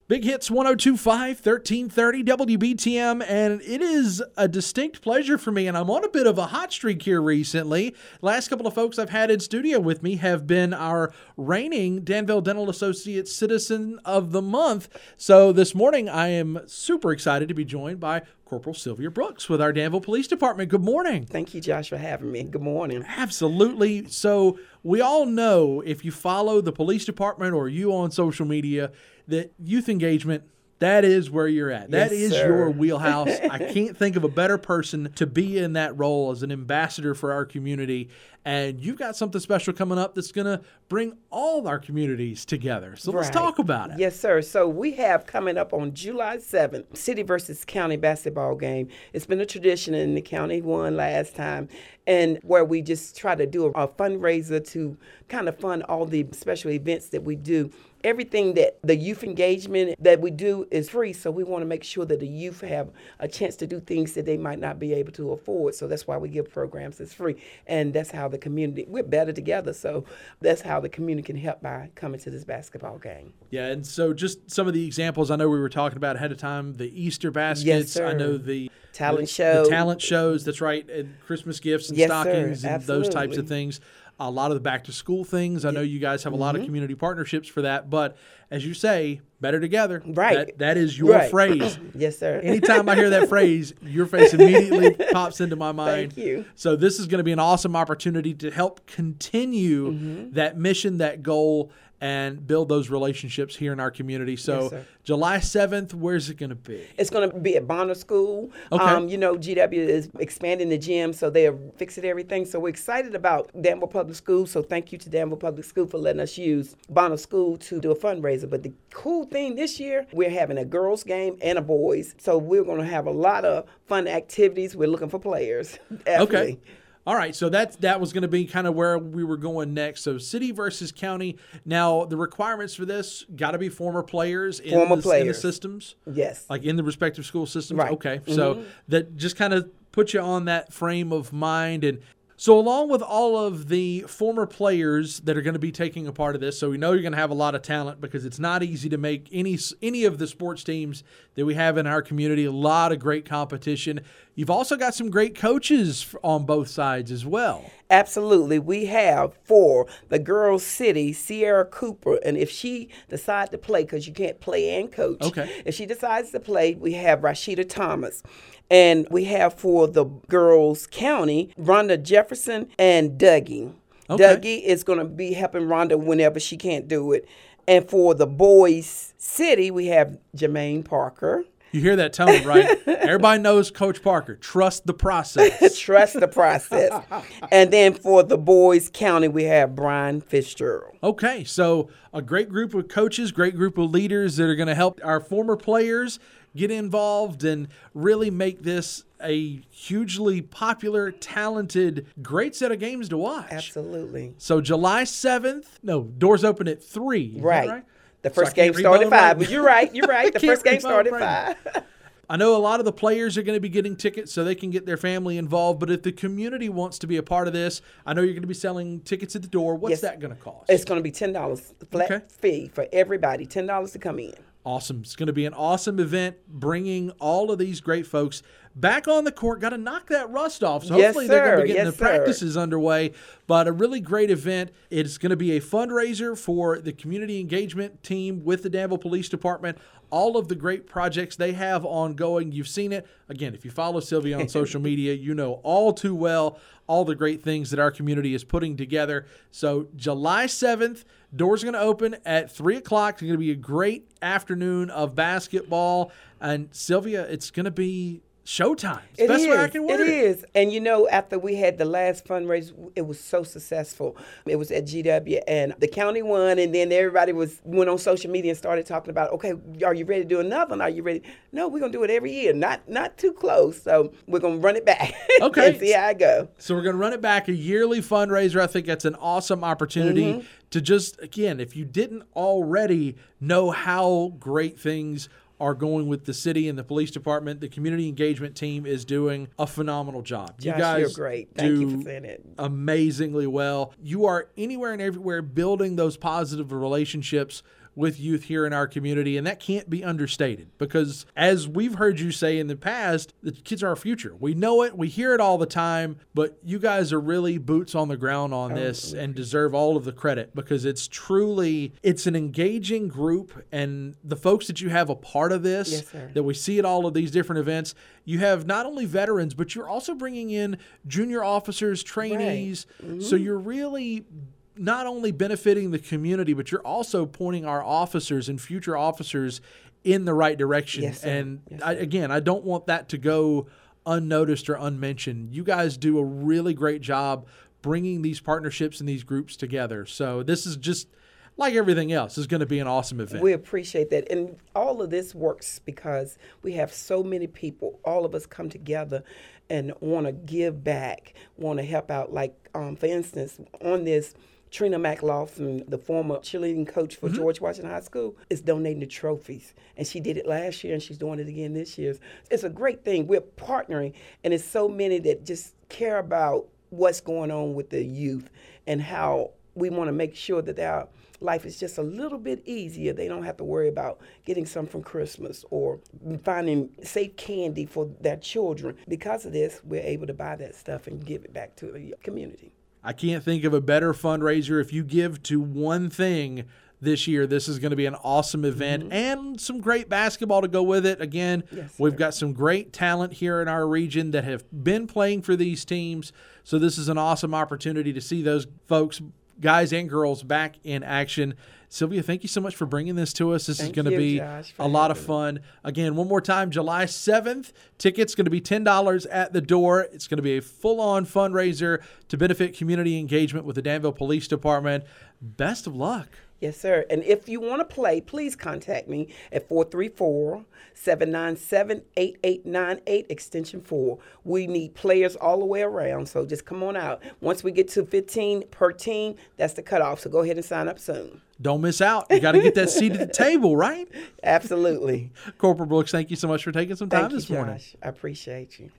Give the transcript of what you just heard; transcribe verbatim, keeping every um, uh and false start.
Big Hits one oh two point five, thirteen thirty W B T M, and it is a distinct pleasure for me, and I'm on a bit of a hot streak here recently. Last couple of folks I've had in studio with me have been our reigning Danville Dental Associates Citizen of the Month. So this morning I am super excited to be joined by Corporal Sylvia Brooks with our Danville Police Department. Good morning. Thank you, Josh, for having me. Good morning. Absolutely. So we all know, if you follow the police department or you on social media, that youth engagement, that is where you're at. That Yes, is sir. your wheelhouse. I can't think of a better person to be in that role as an ambassador for our community. And you've got something special coming up that's going to bring all our communities together. So let's Right. talk about it. Yes, sir. So we have coming up on July seventh, City versus County basketball game. It's been a tradition, and the county won last time, and where we just try to do a, a fundraiser to kind of fund all the special events that we do. Everything that the youth engagement that we do is free, so we want to make sure that the youth have a chance to do things that they might not be able to afford. So that's why we give programs that's free, and that's how the community, we're better together. So that's how the community can help by coming to this basketball game. Yeah, and so just some of the examples I know we were talking about ahead of time, the Easter baskets. Yes, sir. I know the Talent the, show. The talent shows, that's right, and Christmas gifts and Yes, sir. stockings and those types of Absolutely. things. A lot of the back-to-school things. I know you guys have a lot of community partnerships for that, but as you say, better together. Right. That, that is your Right. phrase. Yes, sir. Anytime I hear that phrase, your face immediately pops into my mind. Thank you. So this is going to be an awesome opportunity to help continue Mm-hmm. that mission, that goal, and build those relationships here in our community. So Yes, sir. July seventh, where's it going to be? It's going to be at Bonner School. Okay. Um, you know, G W is expanding the gym, so they're fixing everything. So we're excited about Danville Public School. So thank you to Danville Public School for letting us use Bonner School to do a fundraiser. But the cool thing this year, we're having a girls' game and a boys. So we're going to have a lot of fun activities. We're looking for players. Definitely. Okay. All right, so that that was going to be kind of where we were going next. So city versus county. Now, the requirements for this got to be former players in, Former the, in the players. systems, Yes. like in the respective school systems. Right. Okay, so that just kind of puts you on that frame of mind. And so along with all of the former players that are going to be taking a part of this, so we know you're going to have a lot of talent because it's not easy to make any any of the sports teams that we have in our community. A lot of great competition. You've also got some great coaches on both sides as well. Absolutely. We have for the girls' city, Sierra Cooper, and if she decides to play, because you can't play and coach. Okay. If she decides to play, we have Rashida Thomas. And we have for the girls' county, Rhonda Jefferson and Dougie. Okay. Dougie is going to be helping Rhonda whenever she can't do it. And for the boys' city, we have Jermaine Parker. You hear that tone, right? Everybody knows Coach Parker. Trust the process. Trust the process. And then for the boys' county, we have Brian Fitzgerald. Okay, so a great group of coaches, great group of leaders that are going to help our former players get involved and really make this a hugely popular, talented, great set of games to watch. Absolutely. So July seventh, no, doors open at three. Is that Right. right? The So I first can't game read started my at own five. writing. But you're right. You're right. The Can't first game read my own started at writing. five. I know a lot of the players are going to be getting tickets so they can get their family involved, but if the community wants to be a part of this, I know you're going to be selling tickets at the door. What's Yes. that going to cost? It's going to be ten dollars flat Okay. fee for everybody. ten dollars to come in. Awesome. It's going to be an awesome event bringing all of these great folks back on the court. Got to knock that rust off. So Yes, hopefully they're going to sir. be getting Yes, the sir. practices underway. But a really great event. It's going to be a fundraiser for the community engagement team with the Danville Police Department. All of the great projects they have ongoing. You've seen it. Again, if you follow Sylvia on social media, you know all too well all the great things that our community is putting together. So July seventh, doors are going to open at three o'clock. It's going to be a great afternoon of basketball. And Sylvia, it's going to be showtime. It's the It best way I is. can It word it. is. And you know, after we had the last fundraiser, it was so successful. It was at G W, and the county won, and then everybody was went on social media and started talking about, okay, are you ready to do another one? Are you ready? No, we're gonna do it every year. Not not too close. So we're gonna run it back. Okay. and see how I go. So we're going to run it back, a yearly fundraiser. I think that's an awesome opportunity Mm-hmm. to just, again, if you didn't already know how great things are going with the city and the police department, the community engagement team is doing a phenomenal job. Josh, you guys you're great. Thank do you for saying it. amazingly well. You are anywhere and everywhere building those positive relationships with youth here in our community, and that can't be understated because, as we've heard you say in the past, the kids are our future. We know it. We hear it all the time, but you guys are really boots on the ground on this and deserve all of the credit because it's truly, it's an engaging group, and the folks that you have a part of this, yes, sir. that we see at all of these different events, you have not only veterans, but you're also bringing in junior officers, trainees, right. mm-hmm. so you're really not only benefiting the community, but you're also pointing our officers and future officers in the right direction. Yes, sir. And yes, I, again, I don't want that to go unnoticed or unmentioned. You guys do a really great job bringing these partnerships and these groups together. So this is just, like everything else, is going to be an awesome event. We appreciate that. And all of this works because we have so many people, all of us come together and want to give back, want to help out. Like, um, for instance, on this, Trina McLaughlin, the former cheerleading coach for mm-hmm. George Washington High School, is donating the trophies. And she did it last year, and she's doing it again this year. It's a great thing. We're partnering, and it's so many that just care about what's going on with the youth and how we want to make sure that their life is just a little bit easier. They don't have to worry about getting some from Christmas or finding safe candy for their children. Because of this, we're able to buy that stuff and give it back to the community. I can't think of a better fundraiser. If you give to one thing this year, this is going to be an awesome event mm-hmm. and some great basketball to go with it. Again, yes, we've got some great talent here in our region that have been playing for these teams. So this is an awesome opportunity to see those folks, guys and girls, back in action. Sylvia, thank you so much for bringing this to us. This thank is going to you, be Josh, a lot of fun. Again, one more time, July seventh. Tickets going to be ten dollars at the door. It's going to be a full-on fundraiser to benefit community engagement with the Danville Police Department. Best of luck. Yes, sir. And if you want to play, please contact me at four three four, seven nine seven, eight eight nine eight, extension four. We need players all the way around, so just come on out. Once we get to fifteen per team, that's the cutoff, so go ahead and sign up soon. Don't miss out. You got to get that seat at the table, right? Absolutely. Corporal Brooks, thank you so much for taking some time thank this you, morning. Josh. I appreciate you.